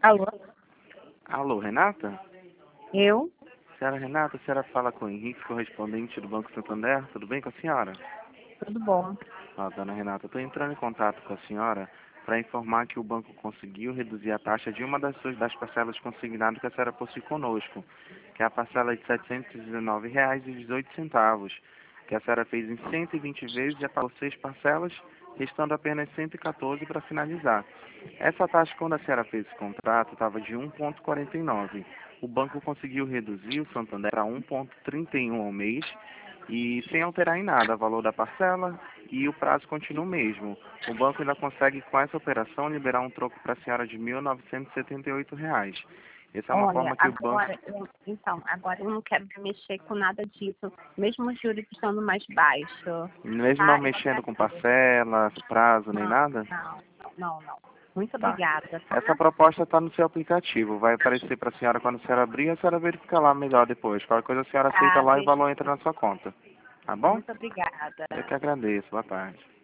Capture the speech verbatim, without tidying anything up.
Alô? Alô, Renata? Eu? Senhora Renata, a senhora fala com o Henrique, correspondente do Banco Santander. Tudo bem com a senhora? Tudo bom. Ah, dona Renata, estou entrando em contato com a senhora para informar que o banco conseguiu reduzir a taxa de uma das suas das parcelas consignadas que a senhora possui conosco, que é a parcela de setecentos e dezenove reais e dezoito centavos, que a senhora fez em cento e vinte vezes e já pagou seis parcelas, restando apenas cento e quatorze para finalizar. Essa taxa, quando a senhora fez esse contrato, estava de um vírgula quarenta e nove. O banco conseguiu reduzir o Santander para um vírgula trinta e um ao mês e sem alterar em nada o valor da parcela e o prazo continua o mesmo. O banco ainda consegue, com essa operação, liberar um troco para a senhora de mil novecentos e setenta e oito reais. Essa é uma Olha, forma que o banco... agora, eu, então, agora eu não quero mexer com nada disso, mesmo os juros estando mais baixos. Mesmo não Tá? Eu mexendo com agradeço. parcela, prazo, nem Não, nada? não, não, não. Muito Tá. obrigada, Essa tá? proposta está no seu aplicativo. Vai aparecer para a senhora quando a senhora abrir, a senhora verifica lá melhor depois. Qualquer coisa a senhora aceita Tá, lá e o beijo. valor entra na sua conta. Tá bom? Muito obrigada. Eu que agradeço. Boa tarde.